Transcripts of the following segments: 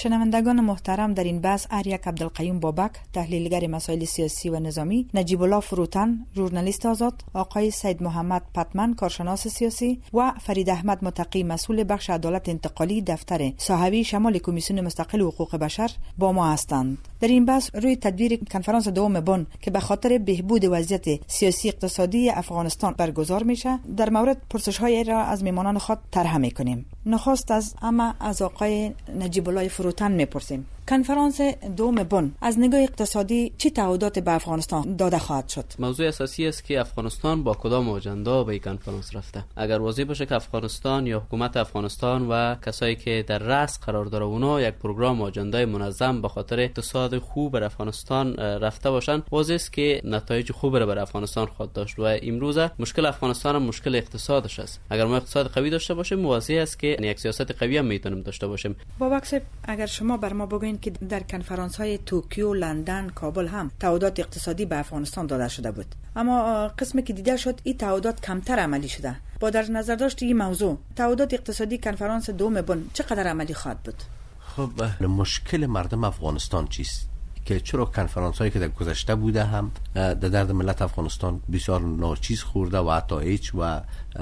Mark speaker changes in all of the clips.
Speaker 1: شنوندگان محترم، در این بحث اریک عبدالقیوم بابک، تحلیلگر مسائل سیاسی و نظامی، نجیب الله فروتن، ژورنالیست آزاد، آقای سید محمد پتمن، کارشناس سیاسی و فرید احمد متقی، مسئول بخش عدالت انتقالی دفتر صاحبی شمال کمیسیون مستقل حقوق بشر با ما هستند. در این بحث روی تدبیر کنفرانس دوم بن که به خاطر بهبود وضعیت سیاسی اقتصادی افغانستان برگزار میشه، در مورد پرسش‌های را از میهمانان خود طرح میکنیم. نخست از آقای نجیب الله فروتن میپرسیم. کنفرانس دوم بن از نگاه اقتصادی چه تعهدات به افغانستان داده خواهد شد؟
Speaker 2: موضوع اساسی است که افغانستان با کدام اجندا به این کنفرانس رفته. اگر واضح باشه که افغانستان یا حکومت افغانستان و کسایی که در رأس قرار داره اونا یک پروگرام و اجندای منظم به خاطر اقتصاد خوب بر افغانستان رفته باشن، واضح است که نتایج خوب بر افغانستان خواهد داشت. و امروز مشکل افغانستان هم مشکل اقتصادش است. اگر ما اقتصاد قوی داشته باشیم، واضح است که یک سیاست قوی هم میتونیم داشته باشیم.
Speaker 1: بابک صاحب، اگر شما بر ما بگوین که در کنفرانس‌های توکیو، لندن، کابل هم تعهدات اقتصادی به افغانستان داده شده بود، اما قسمی که دیده شد این تعهدات کمتر عملی شده. با در نظر داشت این موضوع، تعهدات اقتصادی کنفرانس دوم بن چقدر عملی خواهد بود؟
Speaker 3: خب مشکل مردم افغانستان چیست؟ که چرا کنفرانس هایی که در گذشته بوده هم در درد ملت افغانستان بسیار ناچیز خورده و حتی هیچ و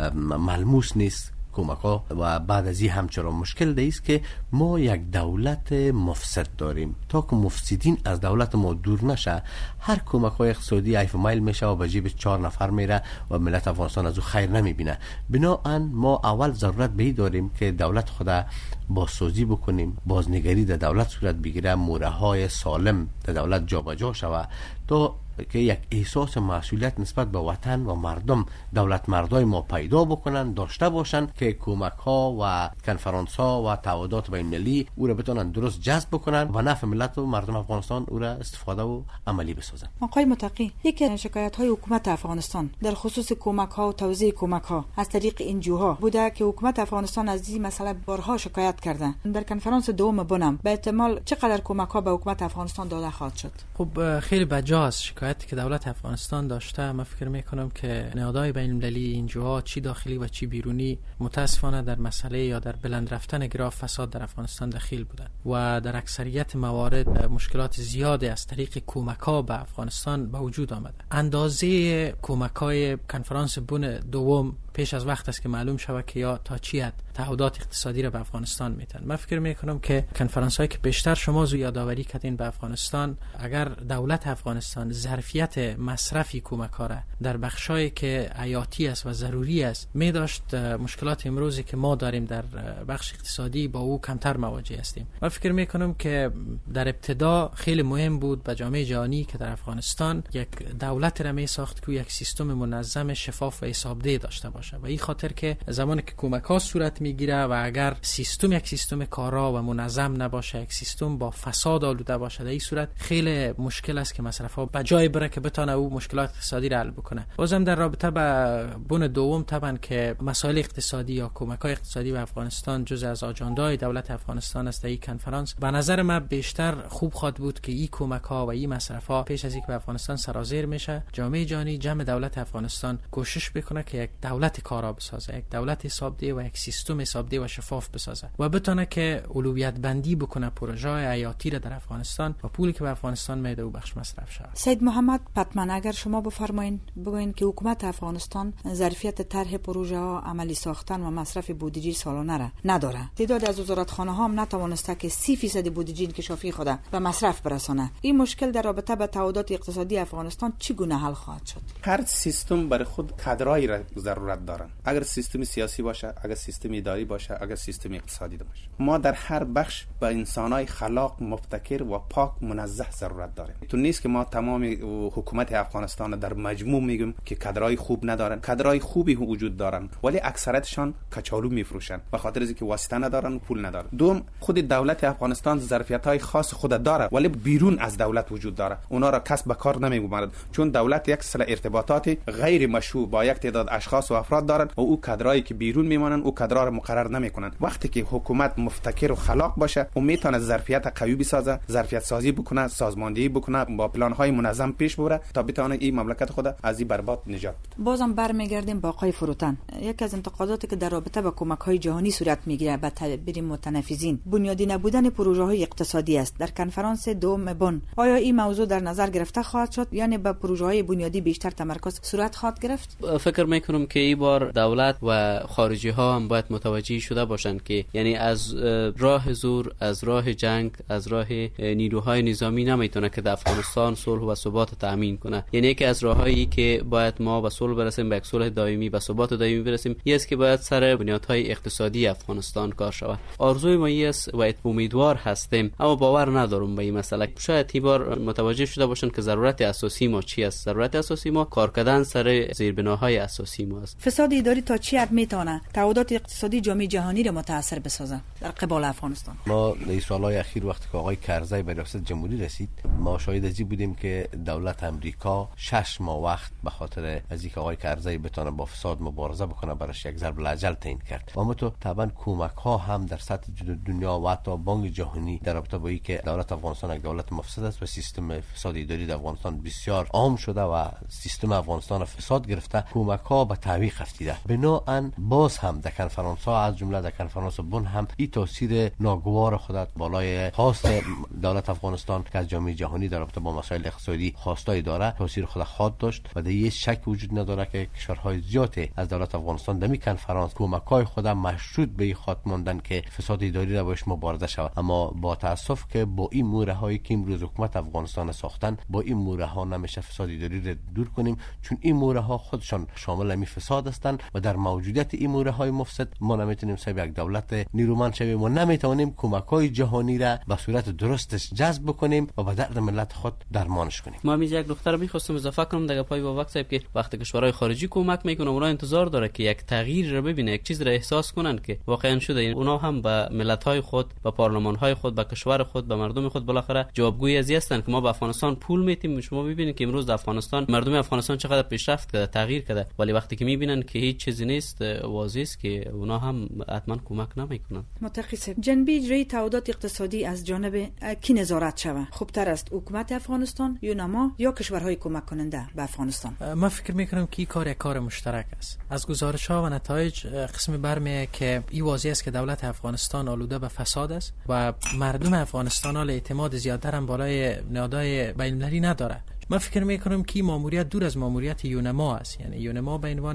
Speaker 3: ملموس نیست کمک ها، و بعد از این همچنان مشکل است که ما یک دولت مفسد داریم. تا که مفسدین از دولت ما دور نشه، هر کمک های اقتصادی ایف مایل میشه و به جیب 4 نفر میره و ملت افغانستان از او خیر نمیبینه. بنابراین ما اول ضرورت به این داریم که دولت خود بازسازی بکنیم، بازنگری در دولت صورت بگیره، موره های سالم در دولت جابجا شود تا که یک احساس مسئولیت نسبت به وطن و مردم دولت مردای ما پیدا بکنن، داشته باشن که کمک ها و کنفرانس ها و تعهدات بین المللی او را بتونن درست جذب بکنن و نفع ملت و مردم افغانستان او را استفاده و عملی بسازن.
Speaker 1: آقای متقی، یکی از شکایت های حکومت افغانستان در خصوص کمک ها و توزیع کمک ها از طریق انجوها بوده که حکومت افغانستان از این مسئله بارها شکایت کرده. در کنفرانس دوم بنم به احتمال چقدر کمک ها به حکومت افغانستان داده خواهد شد؟
Speaker 4: خب خیلی بجاست شکایتی که دولت افغانستان داشته. من فکر میکنم که نهادهای بین المللی، انجوها، چی داخلی و چی بیرونی، متاسفانه در مسئله یا در بلند رفتن گراف فساد در افغانستان دخیل بودند و در اکثریت موارد مشکلات زیادی از طریق کمک‌ها به افغانستان به وجود آمده. اندازه کمک‌های کنفرانس بن دوم پیش از وقت است که معلوم شود که یا تا چی حد تعهدات اقتصادی را به افغانستان میتن. من فکر میکنم که کنفرانس هایی که بیشتر شما یادآوری کردین به افغانستان، اگر دولت افغانستان ظرفیت مصرفی کمک ها را در بخشایی که حیاتی است و ضروری است می داشت، مشکلات امروزی که ما داریم در بخش اقتصادی با او کمتر مواجه هستیم. من فکر میکنم که در ابتدا خیلی مهم بود به جامعه جهانی که در افغانستان یک دولت را می ساخت که یک سیستم منظم، شفاف و حسابدهی داشته باشه. و این خاطر که زمانی که کمک ها صورت میگیره و اگر سیستم یک سیستم کارا و منظم نباشه، یک سیستم با فساد آلوده باشه، در این صورت خیلی مشکل است که مصرف ها به جای بره که بتونه او مشکلات اقتصادی را حل بکنه. بازم در رابطه با بن دوم طبعا که مسائل اقتصادی یا کمک های اقتصادی به افغانستان جزء از آجندای دولت افغانستان است، در این کنفرانس به نظر من بیشتر خوب خواهد بود که این کمک ها و این مصرف ها پیش از اینکه به افغانستان سرازیر میشه، جامعه جهانی جمع دولت افغانستان کوشش بکنه که یک دولت کارا بسازه، یک دولت حسابدهی و یک سیستم حسابدهی و شفاف بسازه و بتونه که اولویت بندی بکنه پروژه های حیاتی را در افغانستان و پولی که به افغانستان میده او بخش مصرف شود.
Speaker 1: سید محمد پتمن، اگر شما بفرمایین بگوین که حکومت افغانستان ظرفیت طرح پروژه ها، عملی ساختن و مصرف بودجه سالانه را نداره. تعداد از وزارتخانه ها هم نتوانسته که 30% بودجه انکشافی خود به مصرف برسانه. این مشکل در رابطه با تعهدات اقتصادی افغانستان چگونه حل خواهد شد؟
Speaker 5: هر سیستم برای خود کادرایی را ضرورت دارن. اگر سیستم سیاسی باشه، اگر سیستم اداری باشه، اگر سیستم اقتصادی باشه، ما در هر بخش با انسانای خلاق، مبتکر و پاک منزه ضرورت داریم. تو نیست که ما تمام حکومت افغانستان در مجموع میگیم که کادرای خوب ندارن. کادرای خوبی وجود دارن ولی اکثریتشان کچالو میفروشن به خاطر اینکه واسطه ندارن و پول ندارن. دوم، خود دولت افغانستان ظرفیت‌های خاص خود داره ولی بیرون از دولت وجود داره. اونا را کسب به کار نمیگذارد چون دولت یک سلسله ارتباطات غیر مشروع با یک تعداد اشخاص و افراد دارن و او کادرایی که بیرون میمانن او کادرها رو مقرر نمیکنن. وقتی که حکومت مفتکر و خلاق باشه و میتونه ظرفیت قوی بسازه، ظرفیت سازی بکنه، سازماندهی بکنه، با پلان های منظم پیش ببره تا بتونه این مملکت خود از این برباد نجات بده.
Speaker 1: بازم برمیگردیم با آقای فروتن. یکی از انتقاداتی که در رابطه با کمک‌های جهانی صورت میگیره به تعبیر متنفذین بنیادی نبودن پروژه‌های اقتصادی است. در کنفرانس دوم بن آیا این موضوع در نظر گرفته خواهد شد، یعنی به پروژه‌های بنیادی بیشتر تمرکز صورت خواهد گرفت؟
Speaker 2: فکر میکنم که این بار دولت و خارجی ها هم باید متوجه شده باشند که یعنی از راه زور، از راه جنگ، از راه نیروهای نظامی نمیتونه که در افغانستان صلح و ثبات تامین کنه. یعنی یکی از راههایی که باید ما به صلح برسیم، به یک صلح دائمی، به ثبات دائمی برسیم، این است که باید سر بنیادهای اقتصادی افغانستان کار شود. آرزوی ما است و امیدوار هستیم، اما باور ندارم به این مسئله. شاید این بار متوجه شده باشند که ضرورت اساسی ما چی است. ضرورت اساسی ما کار کردن سر زیربناهای اساسی ما است.
Speaker 1: فساد اداری تا چی حد میتونه تعهدات اقتصادی جامعه جهانی را متاثر بسازه در قبال افغانستان؟
Speaker 3: ما در سالهای اخیر وقتی که آقای کرزی به ریاست جمهوری رسید، ما شاهد ازی بودیم که دولت امریکا 6 ماه وقت به خاطر از اینکه آقای کرزی بتونه با فساد مبارزه بکنه براش یک ضرب الاجل تعیین کرد. اما تو طبعا کمک ها هم در سطح دنیا و حتی بانک جهانی در رابطه با اینکه دولت افغانستان یک دولت مفسد است و سیستم فساد اداری در افغانستان بسیار عام شده و سیستم افغانستان فساد گرفته، کمک ها به تعویق افتیده. بنابراین باز هم در کنفرانس ها از جمله در کنفرانس بن هم این تاثیر ناگوار خودت بالای خواست دولت افغانستان که از جامعه جهانی در رابطه با مسائل اقتصادی خواستای داره تاثیر خود خواهد داشت و در یک شک وجود نداره که کشورهای زیادی از دولت افغانستان در می کنفرانس کمک‌های خود مشروط به خاطر ماندن که فساد اداری را باش مبارزه شود. اما با تاسف که با این موره‌هایی که امروز حکومت افغانستان ساختن، با این موره‌ها نمیشه فساد اداری را دور کنیم، چون این موره‌ها خودشان شامل امی فساد هستند و در موجودیت این موره‌های مفسد ما نمیتونیم صاحب یک دولت نیرومند شویم و نمیتونیم کمک‌های جهانی را به صورت درستش جذب بکنیم و به درد ملت خود درمانش کنیم.
Speaker 2: ما میز یک دختر می‌خواستم اضافه کنم در پای بابک صاحب که وقتی کشورهای خارجی کمک میکنه اونا انتظار داره که یک تغییر رو ببینه، یک چیز را احساس کنن که واقعا شده. اونا هم به ملت‌های خود، به پارلمان‌های خود، به کشور خود، به مردم خود بالاخره جوابگوی از هستن که ما به افغانستان پول میتیم. شما ببینید که امروز در افغانستان مردم افغانستان چقدر پیشرفت کرده، تغییر کرده، ولی وقتی که میبینن که هیچ چیزی نیست، واضحه است که اونا هم حتما کمک نمیکنن.
Speaker 1: متقیس جنبی اجرای تعهدات اقتصادی از جانب کی نظارت شود؟ خوبتر است حکومت افغانستان، یونما یا کشورهای کمک کننده به افغانستان؟
Speaker 4: من فکر میکنم که این کار مشترک است. از گزارش‌ها و نتایج قسمی برمیه که این واضح است که دولت افغانستان آلوده به فساد است و مردم افغانستان ال اعتماد زیادتر هم بالای نهادهای بین‌المللی نداره. من فکر میکنم که ماموریت دور از ماموریت یونما است. یعنی یونما به عنوان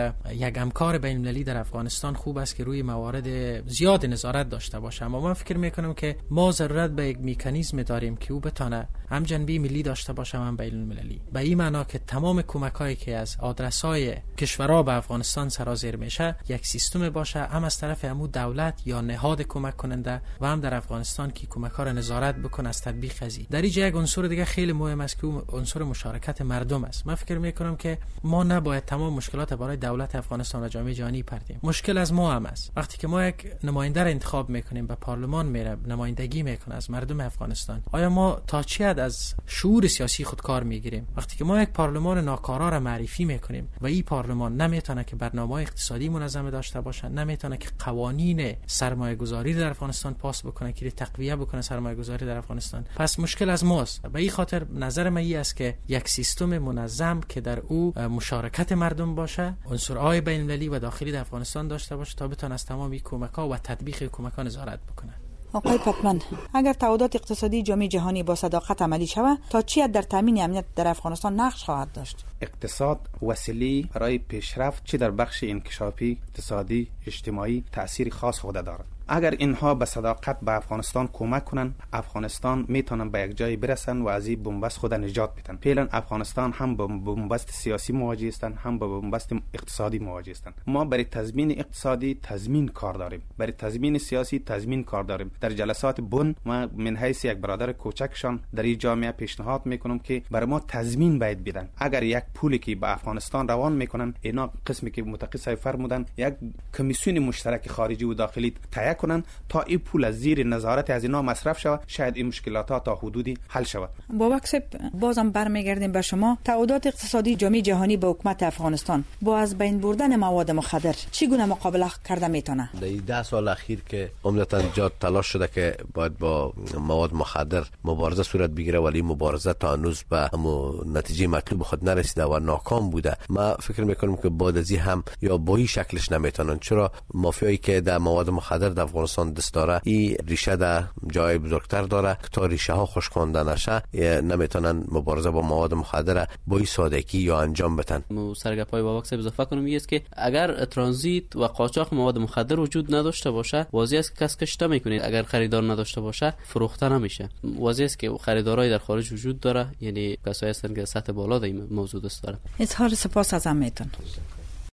Speaker 4: یک همکار بین‌المللی در افغانستان خوب است که روی موارد زیاد نظارت داشته باشه، اما من فکر میکنم که ما ضرورت به یک مکانیزم داریم که او بتونه هم جنبه ملی داشته باشه هم بین‌المللی. به این معنا که تمام کمک‌هایی که از آدرس‌های کشورها به افغانستان سرازیر میشه یک سیستم باشه، هم از طرف همو دولت یا نهاد کمک کننده و هم در افغانستان که کمک‌ها را نظارت بکنه از تطبیق قضیه. در اینجا یک عنصر دیگه خیلی مهم است که عنصر مشارکت مردم است. من فکر میکنم که ما نباید تمام مشکلات برای دولت افغانستان و جامعه جهانی پردیم. مشکل از ما هم است. وقتی که ما یک نماینده را انتخاب میکنیم، به پارلمان میره نمایندگی میکنه از مردم افغانستان، آیا ما تا چی حد از شعور سیاسی خود کار میگیریم؟ وقتی که ما یک پارلمان ناکارا را معرفی میکنیم و این پارلمان نمیتونه که برنامه اقتصادی منظم داشته باشه، نمیتونه که قوانین سرمایه گذاری در افغانستان پاس بکنه که تقویت بکنه سرمایه گذاری در افغانستان، پس مشکل از ماست. به این خاطر نظر من است که یک سیستم منظم که در او مشارکت مردم باشه، عنصرهای بین‌المللی و داخلی در افغانستان داشته باشه تا بتونه از تمام این کمک‌ها و تطبیق کمک‌ها نظارت بکنه.
Speaker 1: آقای پتمن، اگر تعهدات اقتصادی جامعه جهانی با صداقت عملی شود، تا چی حد در تامین امنیت در افغانستان نقش خواهد داشت؟
Speaker 5: اقتصاد وسیله برای پیشرفت چه در بخش انکشافی، اقتصادی، اجتماعی تأثیر خاص خود دارد. اگر اینها به صداقت به افغانستان کمک کنن، افغانستان میتونن به یک جایی برسن و از این بنبست خود نجات بدن. فعلا افغانستان هم با بنبست سیاسی مواجه هستند، هم با بنبست اقتصادی مواجه هستند. ما برای تضمین اقتصادی تضمین کار داریم، برای تضمین سیاسی تضمین کار داریم. در جلسات بن ما من حیث یک برادر کوچکشان در این جامعه پیشنهاد میکنم که برای ما تضمین باید بدن. اگر یک پولی که به افغانستان روان میکنن، اینا قسمی که متقی صاحب فرمودن یک کمیسیون مشترک خارجی و داخلی تایید کنن تا این پول از زیر نظارت از اینا مصرف شود، شاید این مشکلات ها تا حدودی حل شود.
Speaker 1: بابک صاحب بازم برمیگردیم به شما. تعهدات اقتصادی جامعه جهانی به حکومت افغانستان با از بین بردن مواد مخدر چگونه مقابله کرده میتونه؟
Speaker 3: در 10 سال اخیر که عمدتاً جا تلاش شده که باید با مواد مخدر مبارزه صورت بگیره، ولی مبارزه تا هنوز به نتیجه مطلوب خود نرسیده و ناکام بوده. ما فکر میکنم که بعد از این هم یا با این شکلش نمیتونن، چرا مافیایی که در مواد مخدر در افغانستان دست داره این ریشه در جای بزرگتر داره که تا ریشه ها خشکانده نشه نمیتونن مبارزه با مواد مخدر با این سادگی یا انجام بدن.
Speaker 2: سرگپای بابک صاحب اضافه کنم است که اگر ترانزیت و قاچاق مواد مخدر وجود نداشته باشه، واضح است که کس کشته میکنه. اگر خریدار نداشته باشه فروخته نمیشه. واضح است که خریدارای در خارج وجود داره، یعنی کسایی هستن که سطح بالا در این موضوع دست داره.
Speaker 1: اظهار سپاس از همتون.